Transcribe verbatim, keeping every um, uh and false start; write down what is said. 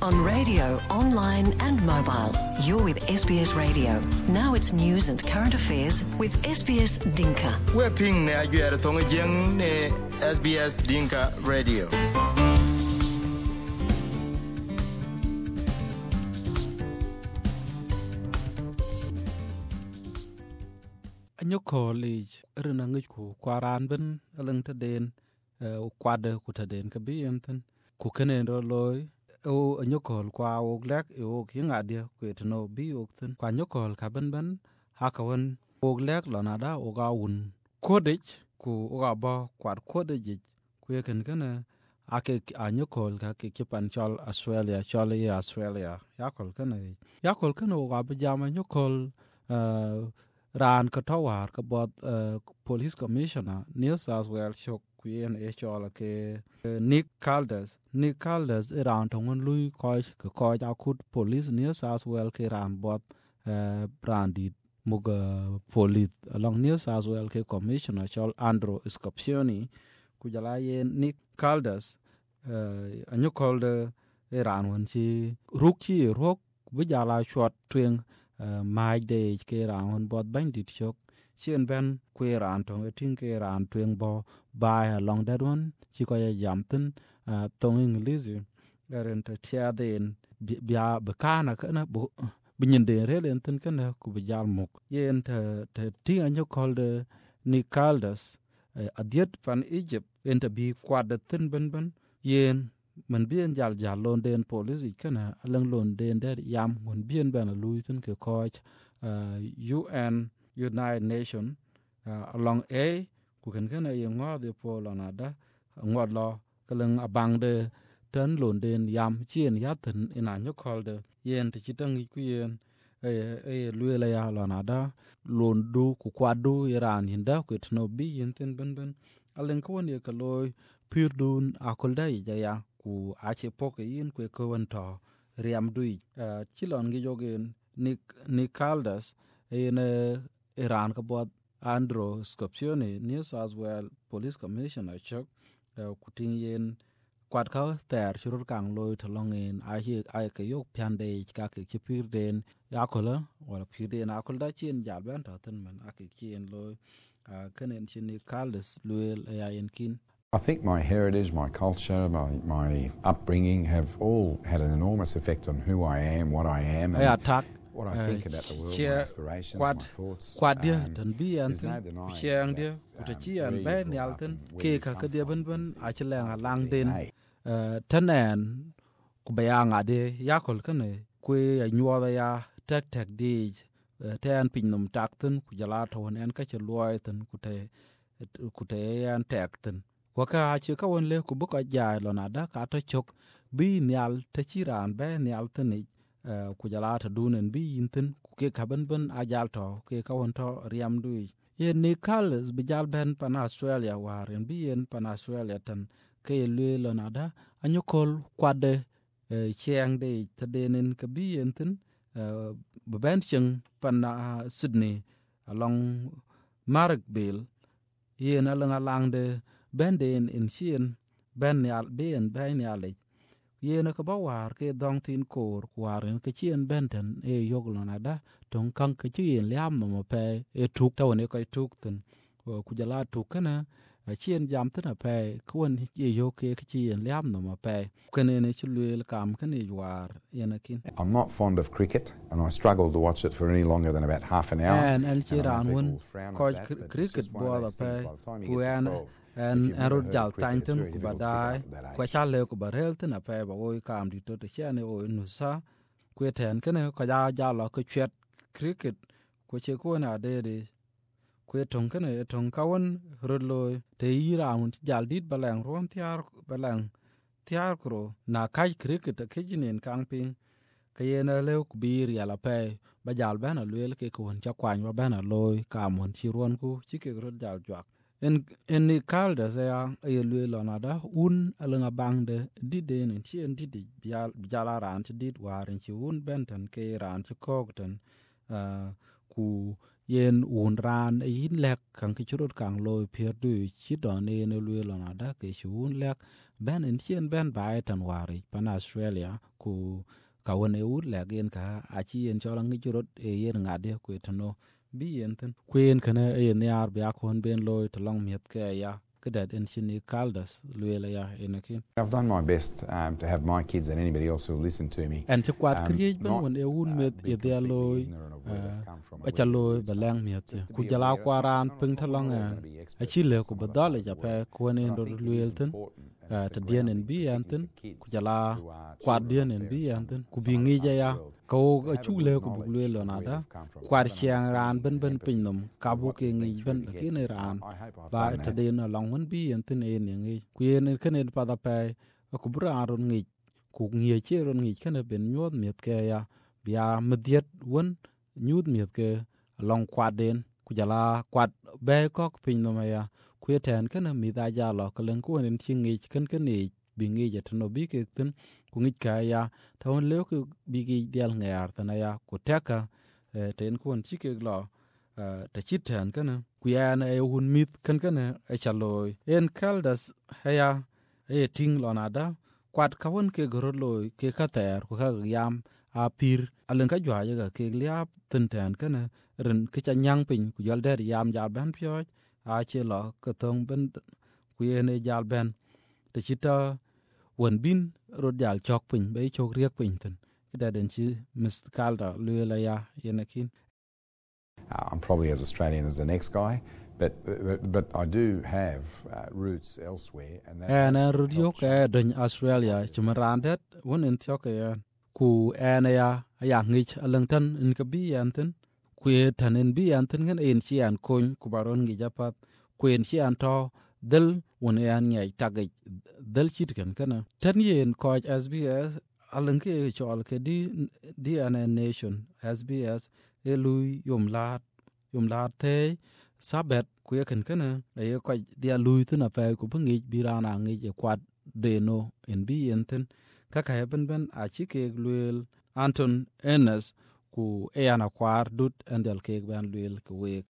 On radio, online and mobile. You're with S B S Radio. Now it's news and current affairs with S B S Dinka. We're ping ne aguera tonga jeng ne S B S Dinka Radio. Anyo college rena ngich ku kwaran ben alang ta den kwade ku ta den ka bi enten ku kenen ro loy o anyo kol kwa o glek o kinga dia ku etno bi o ten kwa anyo kol ka ben ben ha ka won o glek lona da o ga un kodich ku o ga ba kwad kodich ku ken kana ake anyo kol ka ke kipan chol Australia chol ya Australia ya kol kana ya kol kana o ga ba jama anyo kol ran ka tawar ka bot police commissioner New South Wales chok queen e chola ke Nick Calders Nick Calders ran tongon lui ko ka ko ja kut police New South Wales ke ran bot brandi muga police along New South Wales ke commissioner chol Andrew Scorpioni ku jala ye Nick Calders anyo kolde ran won chi rukchi rok bu jala shot twing mai de ke ran bot bandit chok chen ben ku ran tong tin ke ran tweng bo bai along that one chi ko ya jamten tong english ren ta tia den bia bekana kana bo binyin de relen tin kana ku bijal muk yen ta ta ti anyo called Nikaldas adiet van Egypt enta bi kwad tin ben ben yen man bien jal jal lon den police kana alang lon den der yam won bien ben lui tin ke coach U N United Nation along a ku kan kana ye ngo de polana da ngod lo kalang abang de tan lon den yam chien ya tin ina nyo call de yen ti chitang ku yen e e lui la ya lona da lon du ku kwadu iran hinda ku tno bi yen tin ben ben alang ko ne ka loy pir dun akolda ya ya ku ache poke yin ku ko wonto riam dui chilon gi jogen Nick Nikaldas in Iran ka bot Andrew Scorpioni New South Wales Police Commissioner chok kuting yen kwat ka ter churur kang loy thlong in a hi ai ka yok pyande ka ke chipir den yakola wala pir den akolda chin jal ben ta ten man ak kien loy kenen chin Nikaldas luel ya yen kin. I think my heritage, my culture, my, my upbringing have all had an enormous effect on who I am, what I am, and attack, what I think uh, about the world, my aspirations, quad, my thoughts. Quad dia um, dan bi an chiang dia utachi an ba nyal ten ke ka ka dia ben ben a chilang lang den tanen ku bayanga de yakol kane ku anyuwa ya tek tek di ten pinnum tak ten ku jala thon en ka chluoi ten ku te ku te an tek ten kwa ka chi ka won le ku bu ka ja lo na da ka to chok bi nyal ta chi ran ba nyal ten ni ku jala ta dunen bi yinten ku ke ka ben ben a jal to ke ka won to riam dui ye ni kales bi jal ben pan Australia waren bi yen pan Australia tan ke le lo na da anyo kol kwade chiang de ta denen ka bi yenten be ben cheng pan Sydney along Marrickville yen alanga lang de ben den in chien ben yal ben ben yale yen ka ba war ke dong tin kor waren ke chien benten e yoglo na da ton kan ke chien liam no pe e tuk taw ne kai tuk ten ku jala tuk kana chien jam ten pe kun e yo ke ke chien liam no pe kene ne chluel kam kene war yen akin. I'm not fond of cricket and I struggle to watch it for any longer than about half an hour. And el chiran won coach cricket ball pe ku an en erod jal tanten ku badai ko chale ku barel ten pe ba oi kam di to te chane oi nusa ku ten kene ko ja ja lo ku chet cricket ku che ko na de de ku tong kene tong kawon rod loy te ira un jal dit balang ron tiar balang tiar kro na kai cricket ke jinen kang ping kayena le ku bir ya la pe ba jal bana luel ke ko cha kwany ba bana loy kam won chi ron ku chi ke rod jal jwak en en ni kalda ya e luel na da un alanga bang de di de ne chi en di di bial bijala ran chi dit waren chi un benten ke ran chi kokten ku yen un ran e yin lek kan ki churut kang loy pier du chi don e ne lwe lo na da ke shun lek ben in chien ben bai tan wari pan Australia ku ka won e ut lek yen ka a chi yen cholang ngi churut e yen ngade ku tano bi yen ten kuen kana e yen yar bia kon ben loy to long miet ke ya kedat en chini kaldas lwe la ya enakin. I've done my best um, to have my kids and anybody else who will listen to me. En chi kwat um, kriej ben not, won e un uh, met be ye dia completely loy ignorant of where they've come from or a cha where their loy roots ba are. lang miet Just to ku be jala aware, it's not- kwaran not- pung not ta long all an gonna be a experts chi in le some ku other badal part of ja the pe world. ko ne But I ndo think it is lwelten important, and it's ta the dien en grounding, bi particularly anten for kids ku jala who are kwat children dien of en bi parents anten from ku some bi other ngi part ja of the ya world, ko to a have chu a le good ku bu knowledge lwel of na where da they've come from, kwat have an chiang ran ben understanding ben and pin empathy nom ka with bu what ke they've ngi been ben through to la get ki ne there. ran And I, I hope I've ba done ta that. den long wen bi anten e ne ngi ku yen ken en pa da pe ku bra ron ngi ku ngi che ron ngi ken ben nyod miet ke ya bia mediet won nyud miet ke long kwat den ku jala kwat be ko pin no ma ya ku ten ken mi da ja lo ka len ku en chi ngi ken ken ni bi ngi je to no bi ke tin ku ngi ka ya ta won le ku bi gi del ngar ta na ya ku teka ten ku en chi ke lo ta chi ten ken ku ya na e un mit ken ken e cha loy en kaldas ha ya e ting lo na da kwat ka won ke goro loy ke ka ter ku ka yam a pir alen ka jwa ga ke liap tin ten ken ren ke cha nyang pin ku jal der yam ja ban pyo a che lo ka tong ben ku ye ne jal ben te chita won bin ro jal chok pin be chok riek pin ten ke da den chi mis kalda lue la ya ye na kin. Uh, I'm probably as Australian as the next guy, but but, but I do have uh, roots elsewhere, and that En has radio helped ka shape den Australia chimrandet won en tyo ka ya ku en ya ya ngich alengtan in ka bi anten ku tan en bi anten gen en chi an kon ku baron gi japat ku en chi an to del won en nyai tagay del chit kan kana tan yen ko S B S aleng ke chol ke di di an nation S B S e lui yom lat yom lat te sabet ku ye kan kana e ko dia lui tu na pe ku ngi bi rana ngi je kwat de no en bi enten ka ka ben ben a chi ke luel Anton Ennis ku e ana kwar dut endel ke ban luel ku we